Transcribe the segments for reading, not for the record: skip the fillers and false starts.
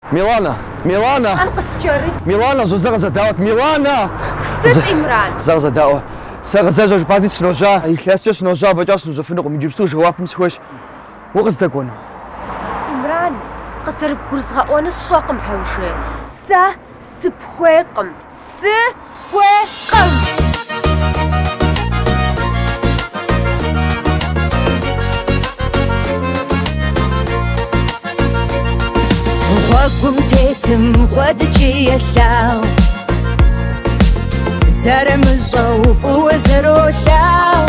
ميلانا ميلانا زو زغزة داوت ميلانا ست إمران زغزة داوت زغزة زوج بعدين سنوجا يخلص سنوجا بجاس نوجا فينو من جبتو جواب مسخوش وقصدك وانا إمران قصر بكرسها وانا الشاق محوشة سبحوقم وقم تيتم ودجي يساو زرم الجوف وزرو شاو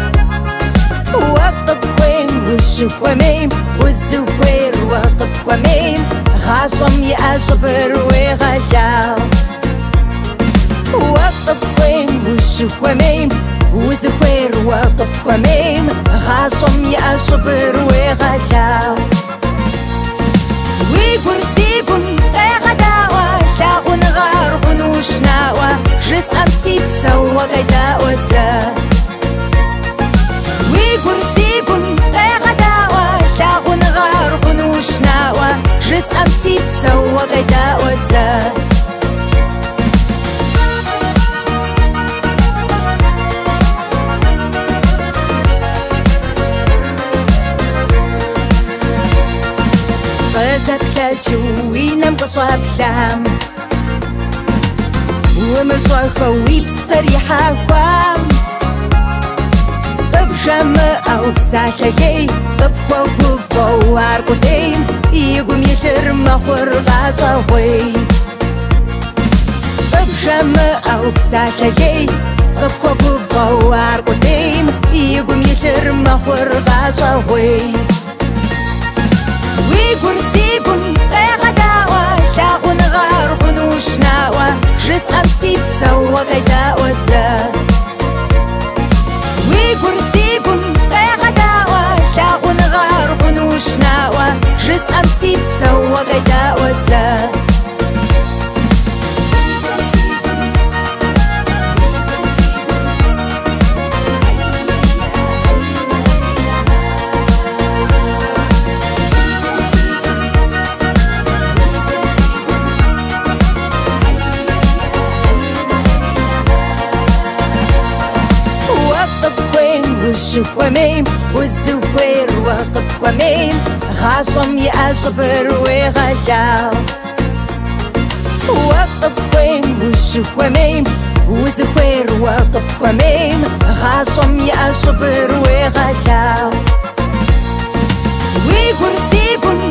وقت وين وشك وميم والزوير وقت وميم غاشم يأجبر وغشاو وقت وين وشك وميم والزوير وقت وميم غاشم يأجبر وغشاو ويقرسيبن غداوة شاغن غارغن وشناوة جس أمسيب سوا غداوة سا ويقرسيبن غداوة شاغن غارغن وشناوة جس أمسيب سوا غداوة سا غزت لجوينا مقصاب لام ومجرخة ويبصريحة وام ببشم أو بساشي ببخو بفو عرقدين يقوم يشر مخور غاشوي ببشم أو بساشي ببخو بفو عرقدين يقوم يشر مخور غاشوي ويقرسيبن غداوة شاغن غارغن وشناوة جس أمسيب سوا غداوة سا ويقرسيبن غداوة شاغن غارغن وشناوة جس أمسيب سوا غداوة سا وميم والزوير وقت وميم غاشم يأجبر وغشاو وقت وميم وشك وميم والزوير وقت وميم غاشم يأجبر وغشاو ويقرسيبن